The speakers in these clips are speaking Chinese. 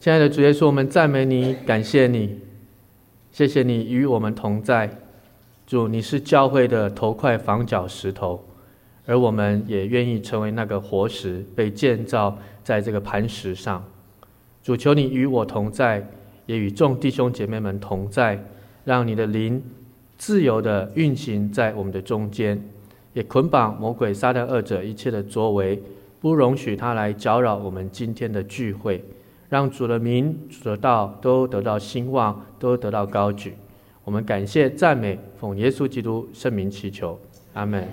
亲爱的主耶稣，我们赞美你，感谢你，谢谢你与我们同在。主，你是教会的头块房角石头，而我们也愿意成为那个活石，被建造在这个磐石上。主，求你与我同在，也与众弟兄姐妹们同在，让你的灵自由的运行在我们的中间，也捆绑魔鬼撒旦恶者一切的作为，不容许他来搅扰我们今天的聚会，让主的名、主的道都得到兴旺，都得到高举。我们感谢赞美，奉耶稣基督圣名祈求，阿们。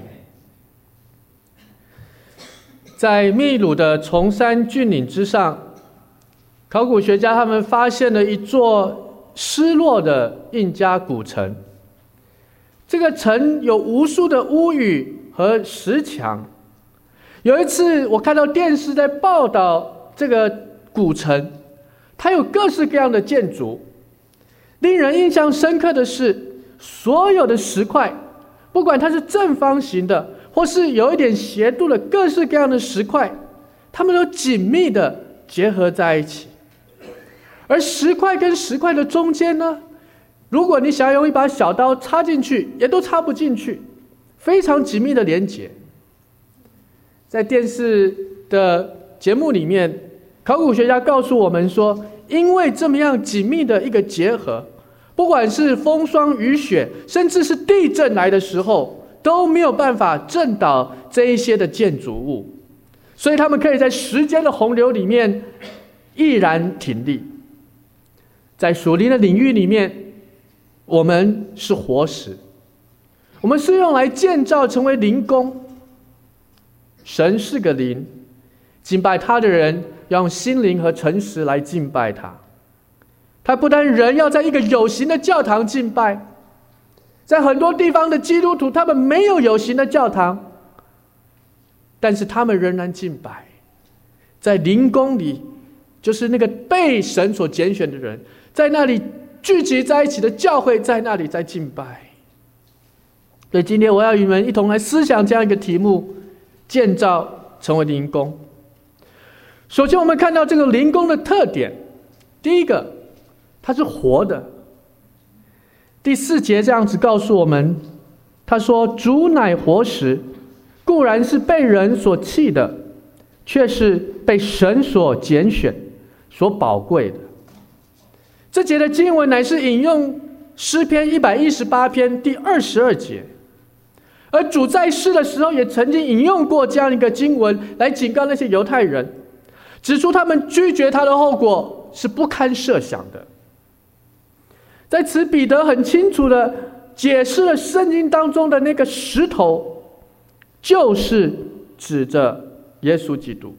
在秘鲁的崇山峻岭之上，考古学家他们发现了一座失落的印加古城。这个城有无数的屋宇和石墙。有一次我看到电视在报道这个古城，它有各式各样的建筑。令人印象深刻的是，所有的石块，不管它是正方形的，或是有一点斜度的各式各样的石块，它们都紧密的结合在一起。而石块跟石块的中间呢，如果你想要用一把小刀插进去，也都插不进去，非常紧密的连结。在电视的节目里面，考古学家告诉我们说，因为这么样紧密的一个结合，不管是风霜雨雪，甚至是地震来的时候，都没有办法震倒这一些的建筑物，所以他们可以在时间的洪流里面毅然挺立。在属灵的领域里面，我们是活石，我们是用来建造成为灵宫。神是个灵，敬拜他的人要用心灵和诚实来敬拜他。他不单人要在一个有形的教堂敬拜，在很多地方的基督徒他们没有有形的教堂，但是他们仍然敬拜。在灵宫里，就是那个被神所拣选的人，在那里聚集在一起的教会，在那里在敬拜。所以今天我要与你们一同来思想这样一个题目：建造成为灵宫。首先我们看到这个灵宫的特点，第一个，它是活的。第4节这样子告诉我们，他说：主乃活石，固然是被人所弃的，却是被神所拣选、所宝贵的。这节的经文乃是引用诗篇118篇第22节，而主在世的时候也曾经引用过这样一个经文，来警告那些犹太人，指出他们拒绝他的后果是不堪设想的。在此，彼得很清楚的解释了圣经当中的那个石头，就是指着耶稣基督。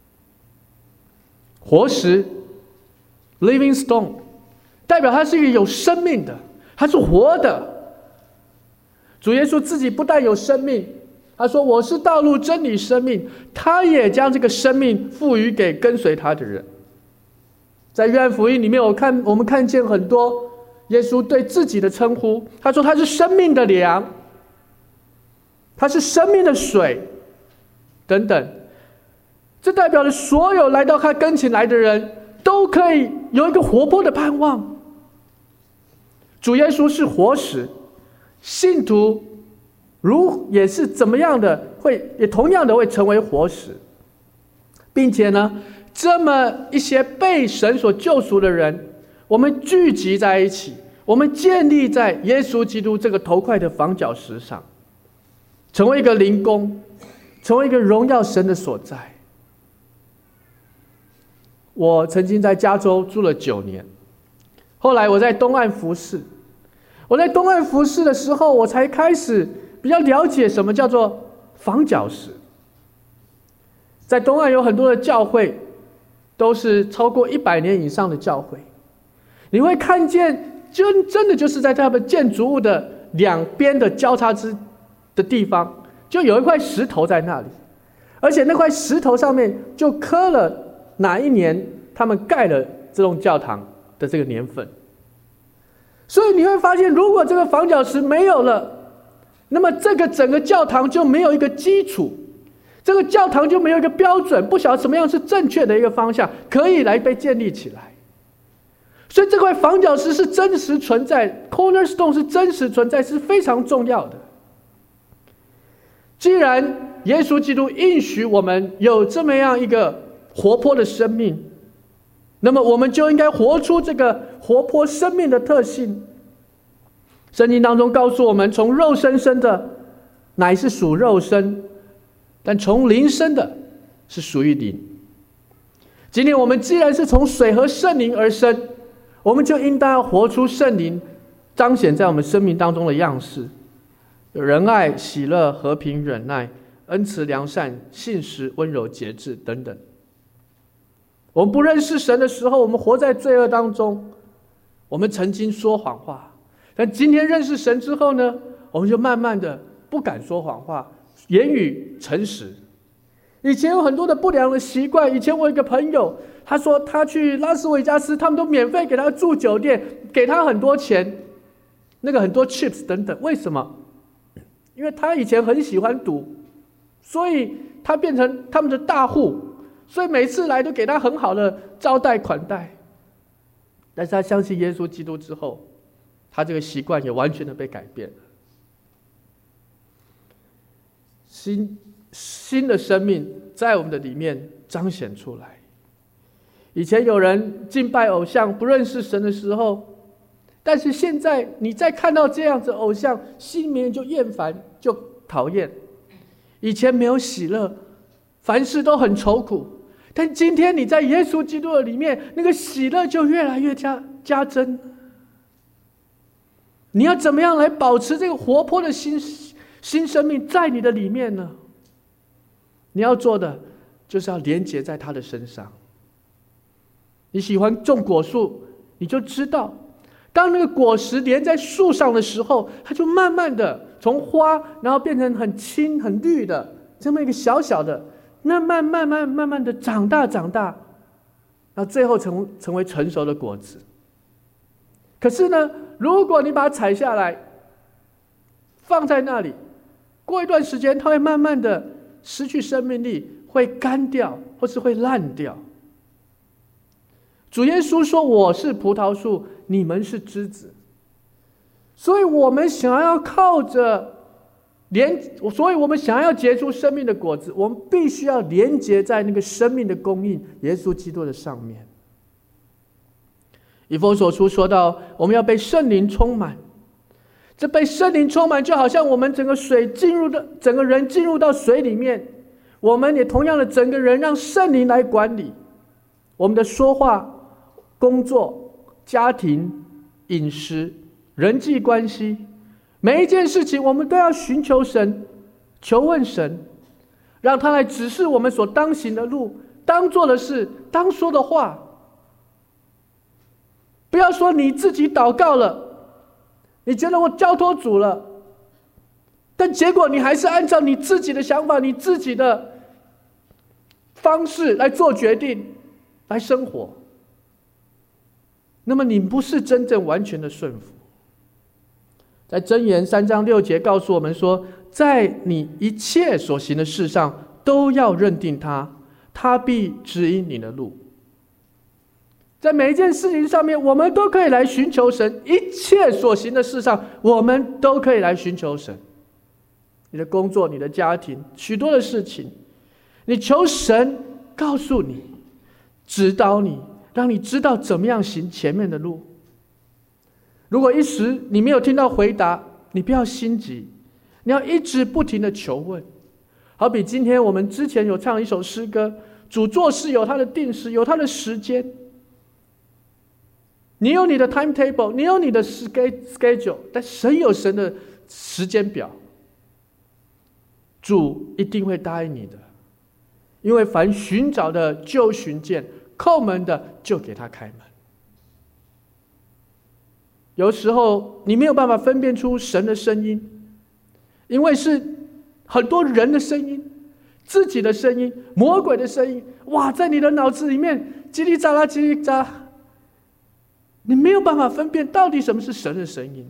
活石 living stone 代表它是一个有生命的，它是活的。主耶稣自己不但有生命，他说我是道路真理生命，他也将这个生命赋予给跟随他的人。在约翰福音里面，我们看见很多耶稣对自己的称呼，他说他是生命的粮，他是生命的水等等。这代表了所有来到他跟前来的人都可以有一个活泼的盼望。主耶稣是活石，信徒也是怎么样的，也同样的会成为活石，并且呢，这么一些被神所救赎的人，我们聚集在一起，我们建立在耶稣基督这个头块的房角石上，成为一个灵宫，成为一个荣耀神的所在。我曾经在加州住了9年，后来我在东岸服侍。我在东岸服侍的时候，我才开始比较了解什么叫做房角石。在东岸有很多的教会，都是超过100年以上的教会。你会看见，真的就是在他们建筑物的两边的交叉的地方，就有一块石头在那里，而且那块石头上面就刻了哪一年他们盖了这栋教堂的这个年份。所以你会发现，如果这个房角石没有了，那么这个整个教堂就没有一个基础，这个教堂就没有一个标准，不晓得什么样是正确的一个方向可以来被建立起来。 所以这块房角石是真实存在， cornerstone 是真实存在，是非常重要的。既然耶稣基督应许我们有这么样一个活泼的生命，那么我们就应该活出这个活泼生命的特性。圣经当中告诉我们，从肉身生的乃是属肉身，但从灵生的是属于灵。今天我们既然是从水和圣灵而生，我们就应当要活出圣灵彰显在我们生命当中的样式，有仁爱、喜乐、和平、忍耐、恩慈、良善、信实、温柔、节制等等。我们不认识神的时候，我们活在罪恶当中，我们曾经说谎话，但今天认识神之后呢，我们就慢慢的不敢说谎话，言语诚实。以前有很多的不良的习惯，以前我有一个朋友，他说他去拉斯维加斯，他们都免费给他住酒店，给他很多钱，那个很多 chips 等等。为什么？因为他以前很喜欢赌，所以他变成他们的大户，所以每次来都给他很好的招待款待。但是他相信耶稣基督之后，他这个习惯也完全的被改变了。新的生命在我们的里面彰显出来。以前有人敬拜偶像，不认识神的时候，但是现在你再看到这样子偶像，心里面就厌烦，就讨厌。以前没有喜乐，凡事都很愁苦，但今天你在耶稣基督的里面，那个喜乐就越来越加增。你要怎么样来保持这个活泼的新生命在你的里面呢？你要做的就是要连结在他的身上。你喜欢种果树，你就知道当那个果实连在树上的时候，它就慢慢的从花然后变成很青很绿的这么一个小小的，那慢慢的长大，然后最后成为成熟的果子。可是呢，如果你把它采下来放在那里，过一段时间它会慢慢的失去生命力，会干掉或是会烂掉。主耶稣说，我是葡萄树，你们是枝子。所以我们想要靠着所以我们想要结出生命的果子，我们必须要连结在那个生命的供应耶稣基督的上面。以弗所书说到，我们要被圣灵充满。这被圣灵充满，就好像我们整个人进入到水里面，我们也同样的整个人让圣灵来管理我们的说话、工作、家庭、饮食、人际关系，每一件事情我们都要寻求神，求问神，让他来指示我们所当行的路，当做的事，当说的话。不要说你自己祷告了，你觉得我交托主了，但结果你还是按照你自己的想法，你自己的方式来做决定，来生活，那么你不是真正完全的顺服。在箴言3章6节告诉我们说，在你一切所行的事上都要认定他，他必指引你的路。在每一件事情上面，我们都可以来寻求神，一切所行的事上我们都可以来寻求神。你的工作，你的家庭，许多的事情，你求神告诉你，指导你，让你知道怎么样行前面的路。如果一时你没有听到回答，你不要心急，你要一直不停的求问。好比今天我们之前有唱一首诗歌，主做事有他的定时，有他的时间。你有你的 timetable， 你有你的 schedule， 但神有神的时间表。主一定会答应你的，因为凡寻找的就寻见，叩门的就给他开门。有时候你没有办法分辨出神的声音，因为是很多人的声音，自己的声音，魔鬼的声音，哇，在你的脑子里面叽里喳啦叽里喳啦，你没有办法分辨到底什么是神的声音。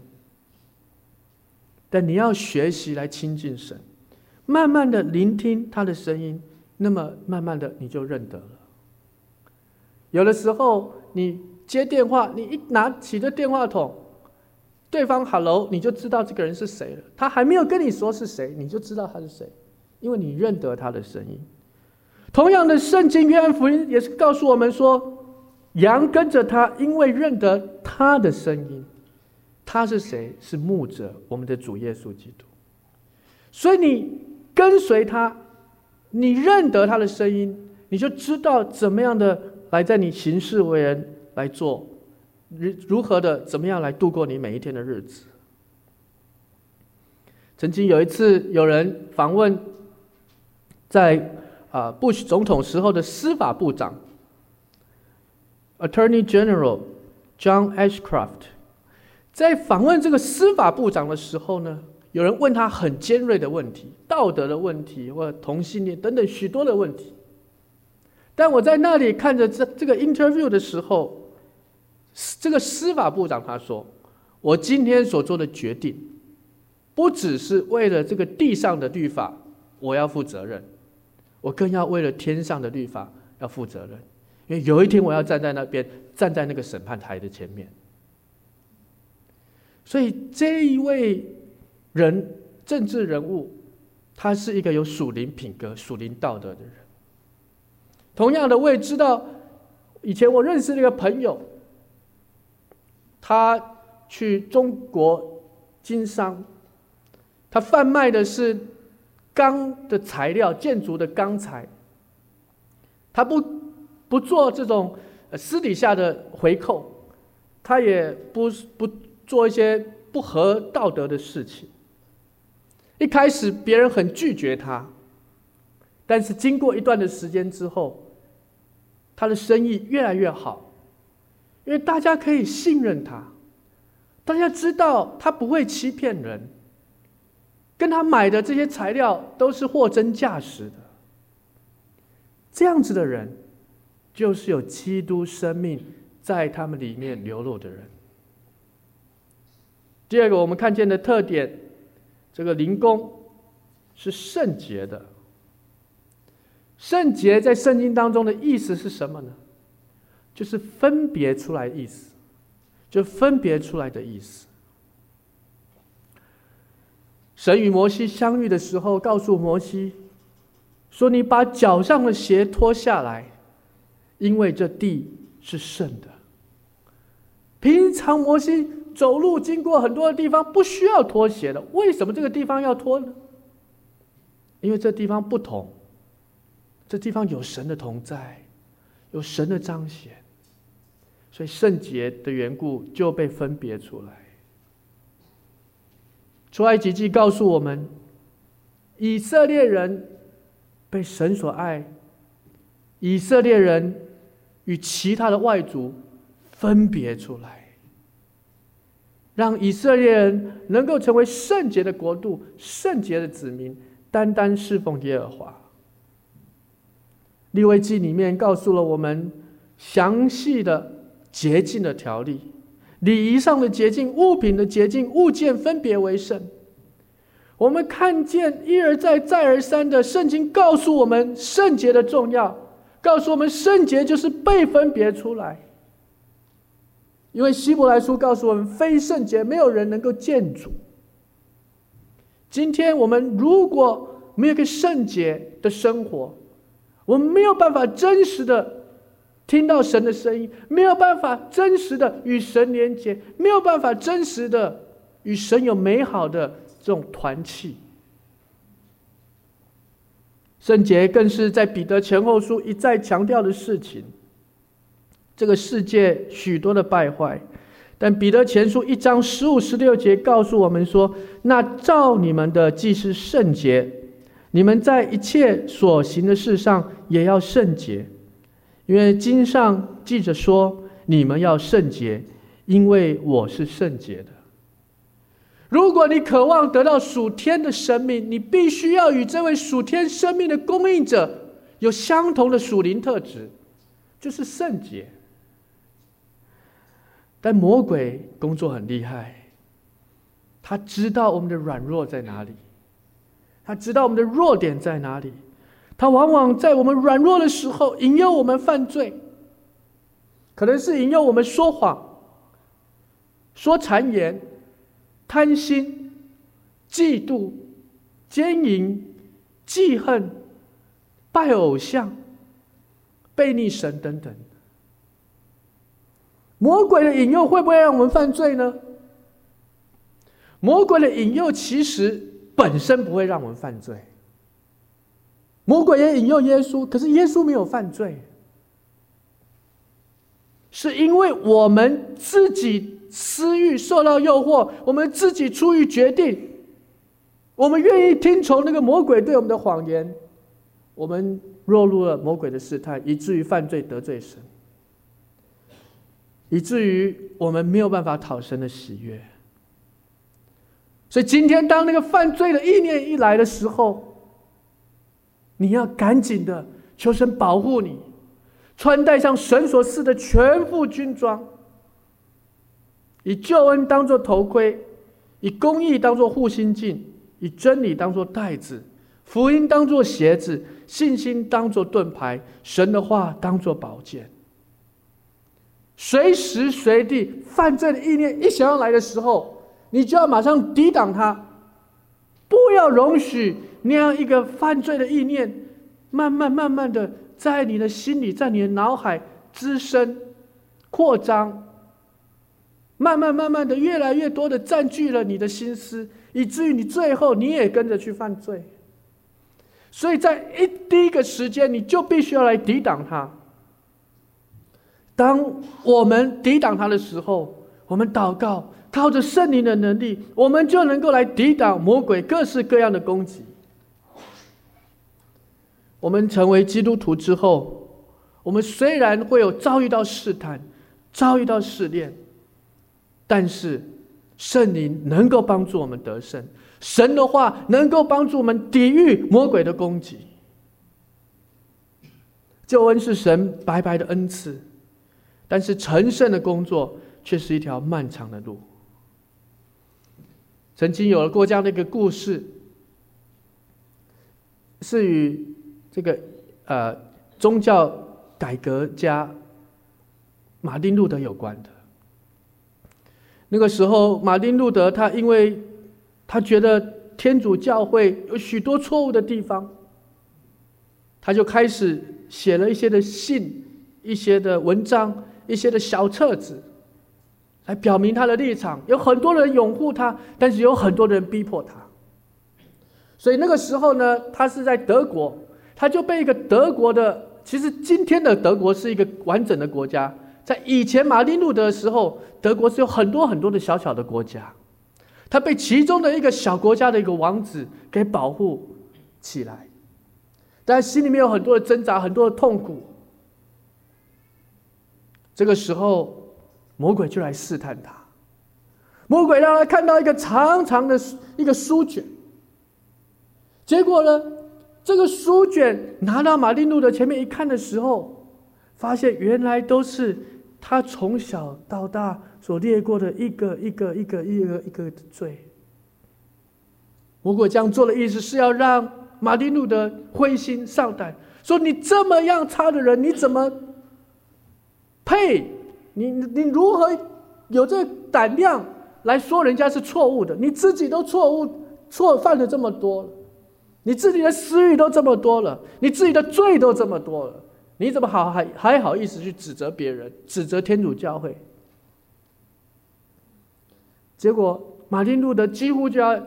但你要学习来亲近神，慢慢的聆听他的声音，那么慢慢的你就认得了。有的时候你接电话，你一拿起这电话筒，对方 hello， 你就知道这个人是谁了。他还没有跟你说是谁，你就知道他是谁，因为你认得他的声音。同样的，圣经约翰福音也是告诉我们说，羊跟着他，因为认得他的声音。他是谁？是牧者，我们的主耶稣基督。所以你跟随他，你认得他的声音，你就知道怎么样的来在你行事为人来做，如何的怎么样来度过你每一天的日子。曾经有一次，有人访问在Bush 总统时候的司法部长 Attorney General John Ashcroft， 在访问这个司法部长的时候呢，有人问他很尖锐的问题，道德的问题或者同性恋等等许多的问题。但我在那里看着这个 interview 的时候，这个司法部长他说，我今天所做的决定不只是为了这个地上的律法我要负责任，我更要为了天上的律法要负责任，因为有一天我要站在那边，站在那个审判台的前面。所以这一位政治人物，他是一个有属灵品格、属灵道德的人。同样的，我也知道，以前我认识的一个朋友，他去中国经商，他贩卖的是钢的材料，建筑的钢材。他不做这种私底下的回扣，他也不做一些不合道德的事情。一开始别人很拒绝他，但是经过一段的时间之后，他的生意越来越好，因为大家可以信任他，大家知道他不会欺骗人，跟他买的这些材料都是货真价实的。这样子的人，就是有基督生命在他们里面流露的人。第二个我们看见的特点，这个灵宫是圣洁的。圣洁在圣经当中的意思是什么呢？就是分别出来的意思，就分别出来的意思。神与摩西相遇的时候，告诉摩西说，你把脚上的鞋脱下来，因为这地是圣的。平常摩西走路经过很多的地方不需要脱鞋的，为什么这个地方要脱呢？因为这地方不同，这地方有神的同在，有神的彰显，所以圣洁的缘故就被分别出来。出埃及记告诉我们，以色列人被神所爱，以色列人与其他的外族分别出来，让以色列人能够成为圣洁的国度、圣洁的子民，单单侍奉耶和华。利未记里面告诉了我们详细的洁净的条例，礼仪上的洁净，物品的洁净，物件分别为圣。我们看见一而再再而三的圣经告诉我们圣洁的重要，告诉我们圣洁就是被分别出来。因为希伯来书告诉我们，非圣洁没有人能够见主。今天我们如果没有一个圣洁的生活，我们没有办法真实的听到神的声音，没有办法真实的与神连结，没有办法真实的与神有美好的这种团契。圣洁更是在彼得前后书一再强调的事情。这个世界许多的败坏，但彼得前书1章15、16节告诉我们说，那照你们的既是圣洁，你们在一切所行的事上也要圣洁，因为经上记着说，你们要圣洁，因为我是圣洁的。如果你渴望得到属天的生命，你必须要与这位属天生命的供应者有相同的属灵特质，就是圣洁。但魔鬼工作很厉害，他知道我们的软弱在哪里，他知道我们的弱点在哪里，他往往在我们软弱的时候引诱我们犯罪。 可能是引诱我们说谎、说谗言、贪心、嫉妒、奸淫、记恨、拜偶像、背逆神等等。魔鬼的引诱会不会让我们犯罪呢？魔鬼的引诱其实本身不会让我们犯罪。魔鬼也引诱耶稣，可是耶稣没有犯罪，是因为我们自己私欲受到诱惑，我们自己出于决定，我们愿意听从那个魔鬼对我们的谎言，我们落入了魔鬼的试探，以至于犯罪得罪神，以至于我们没有办法讨神的喜悦。所以今天当那个犯罪的意念一来的时候，你要赶紧的求神保护你，穿戴上神所赐的全副军装，以救恩当作头盔，以公义当作护心镜，以真理当作带子，福音当作鞋子，信心当作盾牌，神的话当作宝剑。随时随地犯罪的意念一想要来的时候，你就要马上抵挡它，不要容许那样一个犯罪的意念慢慢的在你的心里，在你的脑海滋生扩张，慢慢的越来越多的占据了你的心思，以至于你最后你也跟着去犯罪。所以在第一个时间你就必须要来抵挡它。当我们抵挡它的时候，我们祷告，靠着圣灵的能力，我们就能够来抵挡魔鬼各式各样的攻击。我们成为基督徒之后，我们虽然会有遭遇到试探，遭遇到试炼，但是圣灵能够帮助我们得胜，神的话能够帮助我们抵御魔鬼的攻击。救恩是神白白的恩赐，但是成圣的工作却是一条漫长的路。曾经有过这样的一个故事，是与这个宗教改革家马丁路德有关的。那个时候马丁路德他因为他觉得天主教会有许多错误的地方，他就开始写了一些的信、一些的文章、一些的小册子，来表明他的立场。有很多人拥护他，但是有很多人逼迫他。所以那个时候呢，他是在德国，他就被一个德国的，其实今天的德国是一个完整的国家，在以前马丁路德的时候，德国是有很多很多的小小的国家，他被其中的一个小国家的一个王子给保护起来，但心里面有很多的挣扎，很多的痛苦。这个时候魔鬼就来试探他，魔鬼让他看到一个长长的一个书卷，结果呢，这个书卷拿到马丁路德前面一看的时候，发现原来都是他从小到大所列过的一个的罪。魔鬼这样做的意思是要让马丁路德灰心丧胆，说你这么样差的人，你怎么配？你如何有这个胆量来说人家是错误的？你自己都犯了这么多了，你自己的私欲都这么多了，你自己的罪都这么多了，你怎么还好意思去指责别人，指责天主教会？结果马丁路德几乎就要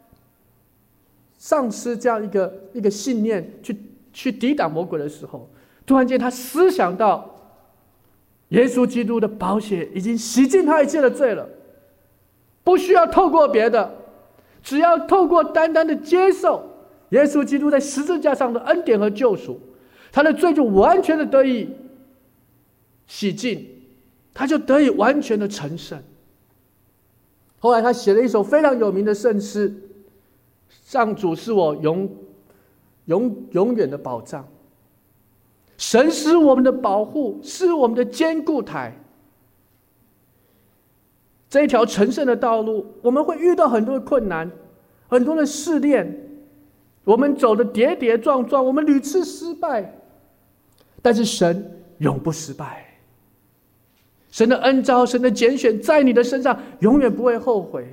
丧失这样一个信念，去抵挡魔鬼的时候，突然间他思想到耶稣基督的宝血已经洗净他一切的罪了，不需要透过别的，只要透过单单的接受耶稣基督在十字架上的恩典和救赎，他的罪就完全的得以洗净，他就得以完全的成圣。后来他写了一首非常有名的圣诗，上主是我永远的保障，神是我们的保护，是我们的坚固台。这一条成圣的道路，我们会遇到很多的困难，很多的试炼，我们走的跌跌撞撞，我们屡次失败，但是神永不失败。 神的恩召，神的拣选在你的身上永远不会后悔。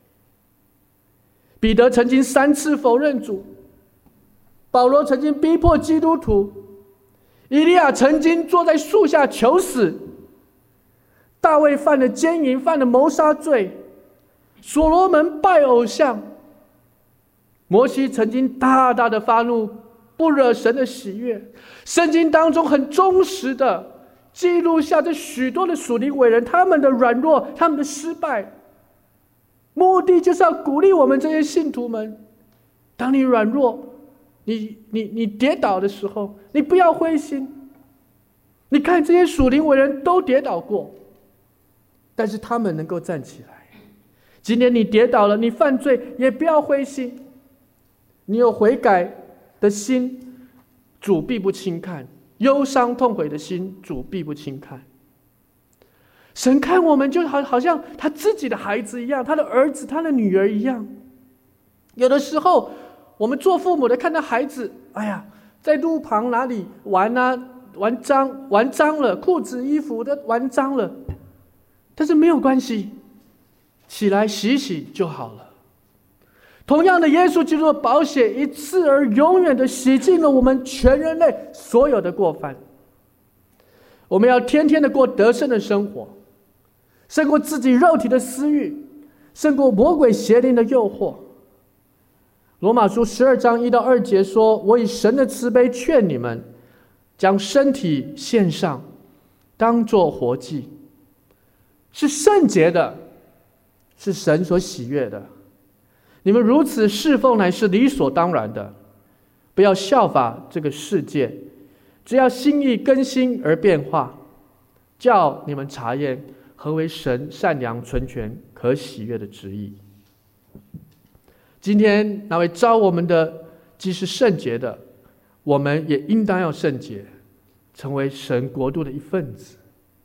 彼得曾经3次否认主，保罗曾经逼迫基督徒，以利亚曾经坐在树下求死，大卫犯了奸淫，犯了谋杀罪，所罗门拜偶像，摩西曾经大大的发怒，不惹神的喜悦。圣经当中很忠实的记录下这许多的属灵伟人，他们的软弱，他们的失败，目的就是要鼓励我们这些信徒们，当你软弱，你跌倒的时候，你不要灰心。你看这些属灵伟人都跌倒过，但是他们能够站起来。今天你跌倒了，你犯罪也不要灰心，你有悔改的心，主必不轻看；忧伤痛悔的心，主必不轻看。神看我们就好像他自己的孩子一样，他的儿子，他的女儿一样。有的时候我们做父母的看到孩子，哎呀，在路旁哪里玩啊，玩脏了，裤子衣服都玩脏了，但是没有关系，起来洗洗就好了。同样的，耶稣基督的宝血一次而永远的洗净了我们全人类所有的过犯。我们要天天的过得胜的生活，胜过自己肉体的私欲，胜过魔鬼邪灵的诱惑。罗马书12章1到2节说，我以神的慈悲劝你们，将身体献上，当作活祭，是圣洁的，是神所喜悦的。你们如此侍奉乃是理所当然的，不要效法这个世界，只要心意更新而变化，叫你们查验何为神善良纯全可喜悦的旨意。今天那位召我们的既是圣洁的，我们也应当要圣洁，成为神国度的一份子。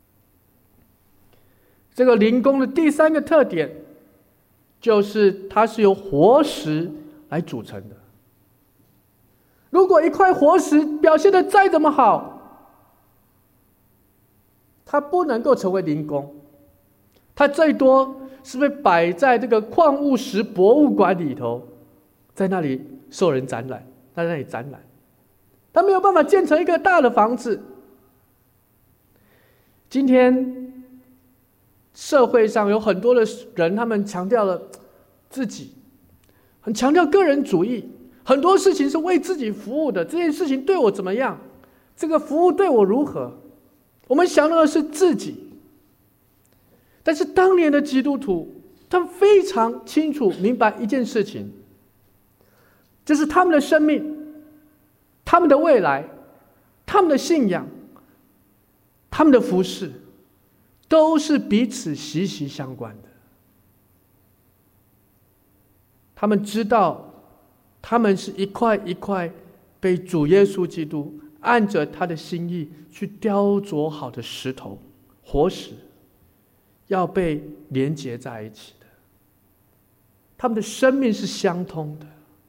这个灵宫的第3个特点，就是它是由活石来组成的。如果一块活石表现得再怎么好，它不能够成为灵宫，它最多是被摆在这个矿物石博物馆里头，在那里受人展览，在那里展览，它没有办法建成一个大的房子。今天社会上有很多的人，他们强调了自己，很强调个人主义，很多事情是为自己服务的，这件事情对我怎么样，这个服务对我如何，我们想到的是自己。但是当年的基督徒，他们非常清楚明白一件事情，就是他们的生命，他们的未来，他们的信仰，他们的服事，都是彼此息息相关的。他们知道，他们是一块一块被主耶稣基督按着他的心意去雕琢好的石头，活石，要被连结在一起的。他们的生命是相通的。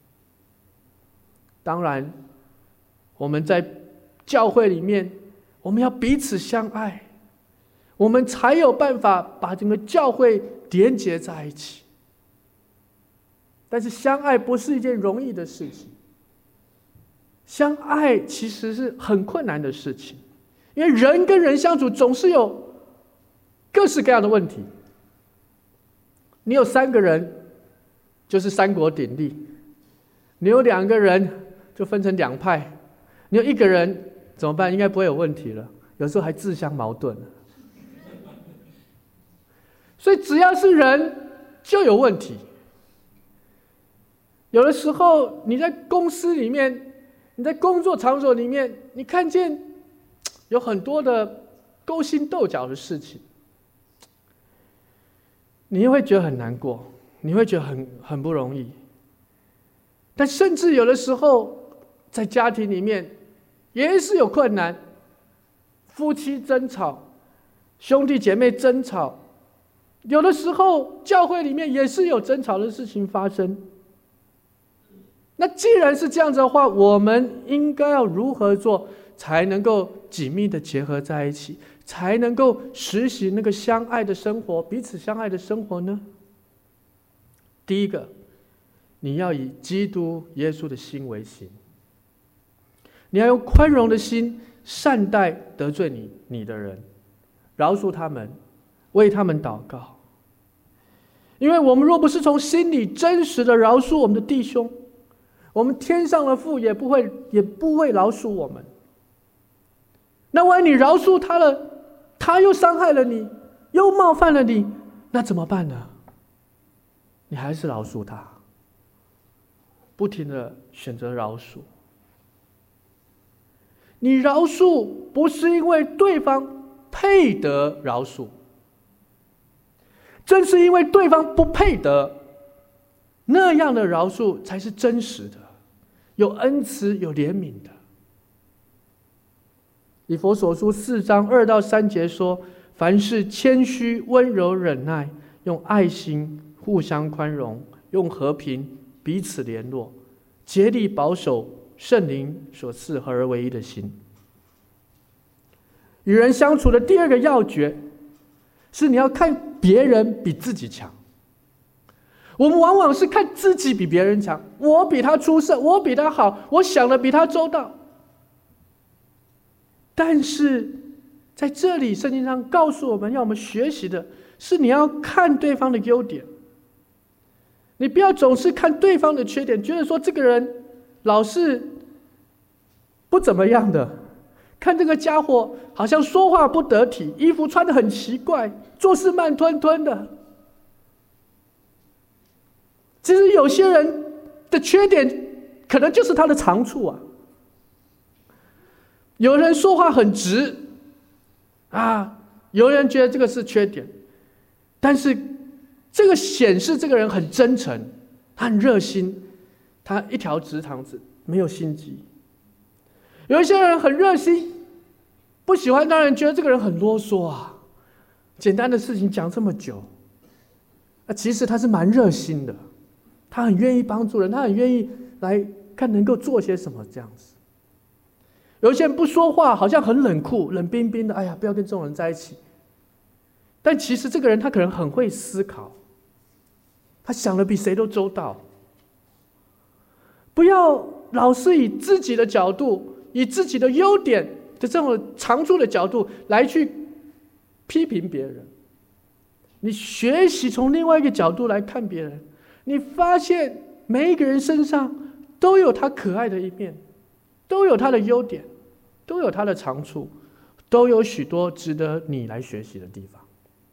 当然，我们在教会里面，我们要彼此相爱，我们才有办法把整个教会连结在一起。但是相爱不是一件容易的事情，相爱其实是很困难的事情，因为人跟人相处总是有各式各样的问题。你有3个人，就是3国鼎立；你有2个人，就分成2派；你有1个人怎么办？应该不会有问题了，有时候还自相矛盾。所以只要是人，就有问题。有的时候你在公司里面，你在工作场所里面，你看见有很多的勾心斗角的事情，你会觉得很难过，你会觉得很不容易。但甚至有的时候在家庭里面也是有困难，夫妻争吵，兄弟姐妹争吵，有的时候教会里面也是有争吵的事情发生。那既然是这样子的话，我们应该要如何做才能够紧密的结合在一起， 才能够实行那个相爱的生活，彼此相爱的生活呢？第一个，你要以基督耶稣的心为心，你要用宽容的心善待得罪你的人，饶恕他们，为他们祷告。因为我们若不是从心里真实的饶恕我们的弟兄，我们天上的父也不会饶恕我们。那万一你饶恕他了，他又伤害了你，又冒犯了你，那怎么办呢？你还是饶恕他，不停的选择饶恕。你饶恕不是因为对方配得饶恕，正是因为对方不配得，那样的饶恕才是真实的，有恩慈有怜悯的。以弗所书4章2到3节说，凡事谦虚温柔忍耐，用爱心互相宽容，用和平彼此联络，竭力保守圣灵所赐合而为一的心。与人相处的第二个要诀是，你要看别人比自己强。我们往往是看自己比别人强，我比他出色，我比他好，我想的比他周到。但是在这里圣经上告诉我们，要我们学习的是，你要看对方的优点，你不要总是看对方的缺点，觉得说这个人老是不怎么样的，看这个家伙好像说话不得体，衣服穿得很奇怪，做事慢吞吞的。其实有些人的缺点可能就是他的长处啊。有人说话很直啊，有人觉得这个是缺点，但是这个显示这个人很真诚，他很热心，他一条直肠子，没有心机。有一些人很热心，不喜欢让人觉得这个人很啰嗦啊，简单的事情讲这么久，其实他是蛮热心的，他很愿意帮助人，他很愿意来看能够做些什么这样子。有一些人不说话，好像很冷酷、冷冰冰的，哎呀，不要跟这种人在一起。但其实这个人他可能很会思考，他想的比谁都周到。不要老是以自己的角度，以自己的优点的这种长处的角度来去批评别人。你学习从另外一个角度来看别人，你发现每一个人身上都有他可爱的一面，都有他的优点，都有他的长处，都有许多值得你来学习的地方。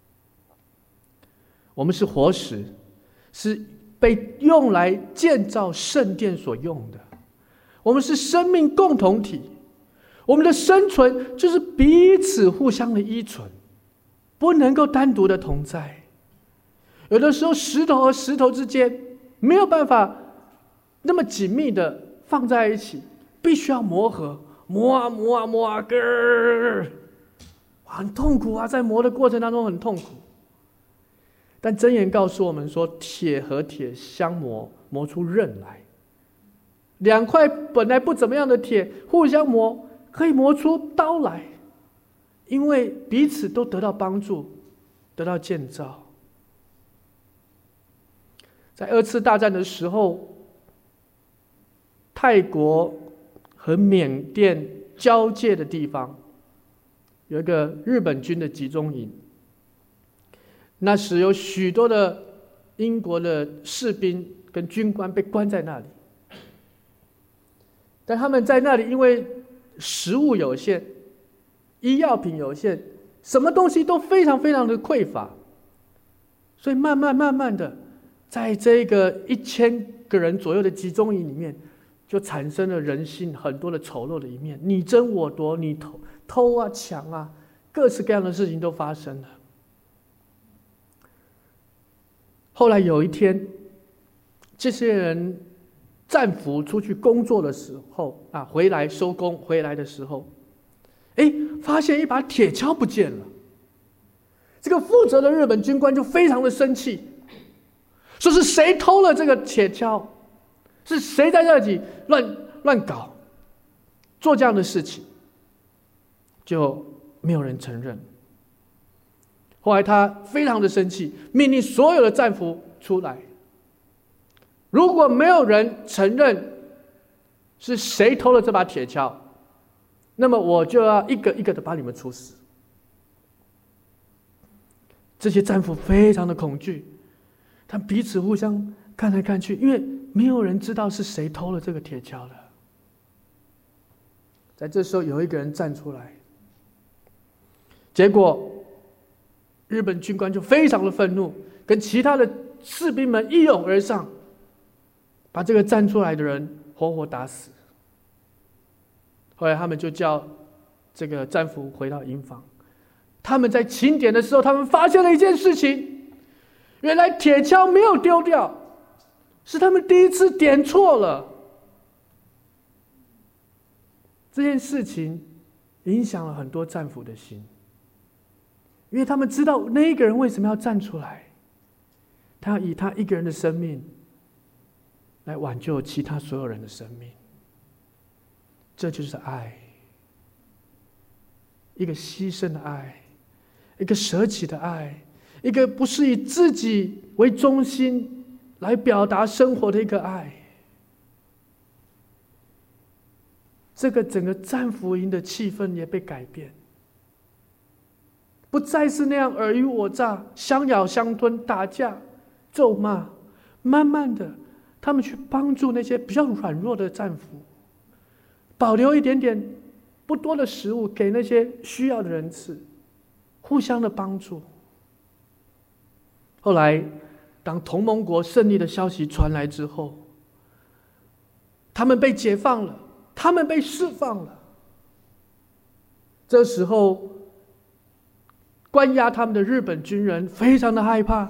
我们是活石，是被用来建造圣殿所用的。我们是生命共同体，我们的生存就是彼此互相的依存，不能够单独的同在。有的时候石头和石头之间没有办法那么紧密的放在一起，必须要磨合，磨啊磨啊磨啊，很痛苦啊，在磨的过程当中很痛苦。但箴言告诉我们说，铁和铁相磨，磨出刃来。两块本来不怎么样的铁互相磨，可以磨出刀来，因为彼此都得到帮助，得到建造。在2次大战的时候，泰国和缅甸交界的地方有一个日本军的集中营，那时有许多的英国的士兵跟军官被关在那里，但他们在那里因为食物有限，医药品有限，什么东西都非常非常的匮乏，所以慢慢的在这个1000个人左右的集中营里面，就产生了人性很多的丑陋的一面，你争我夺，你偷啊抢啊，各式各样的事情都发生了。后来有一天，这些人战俘出去工作的时候啊，回来收工回来的时候，发现一把铁锹不见了。这个负责的日本军官就非常的生气，说是谁偷了这个铁锹，是谁在这里乱搞，做这样的事情。就没有人承认。后来他非常的生气，命令所有的战俘出来，如果没有人承认是谁偷了这把铁锹，那么我就要一个一个的把你们处死。这些战俘非常的恐惧，他们彼此互相看来看去，因为没有人知道是谁偷了这个铁锹的。在这时候，有一个人站出来，结果日本军官就非常的愤怒，跟其他的士兵们一拥而上，把这个站出来的人活活打死。后来他们就叫这个战俘回到营房，他们在清点的时候，他们发现了一件事情，原来铁锹没有丢掉，是他们第一次点错了。这件事情影响了很多战俘的心，因为他们知道那一个人为什么要站出来，他要以他一个人的生命来挽救其他所有人的生命。这就是爱，一个牺牲的爱，一个舍己的爱，一个不是以自己为中心来表达生活的一个爱。这个整个战俘营的气氛也被改变，不再是那样尔虞我诈、相咬相吞、打架、咒骂。慢慢的，他们去帮助那些比较软弱的战俘，保留一点点不多的食物给那些需要的人吃，互相的帮助。后来，当同盟国胜利的消息传来之后，他们被解放了，他们被释放了。这时候，关押他们的日本军人非常的害怕，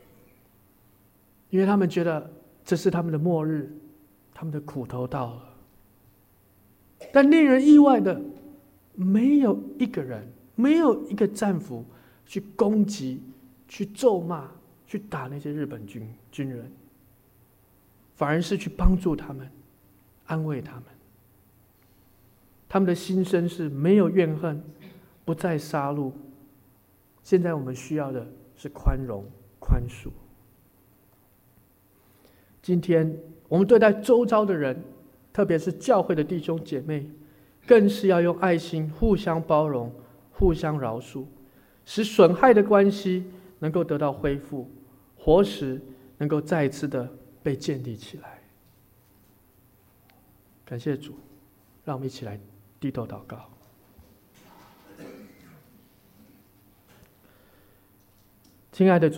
因为他们觉得这是他们的末日，他们的苦头到了。但令人意外的，没有一个人，没有一个战俘去攻击、去咒骂、去打那些日本军人，反而是去帮助他们，安慰他们。他们的心声是没有怨恨，不再杀戮。现在我们需要的是宽容、宽恕。今天我们对待周遭的人，特别是教会的弟兄姐妹，更是要用爱心互相包容、互相饶恕，使损害的关系能够得到恢复，活石能够再一次的被建立起来。感谢主，让我们一起来低头祷告。亲爱的主。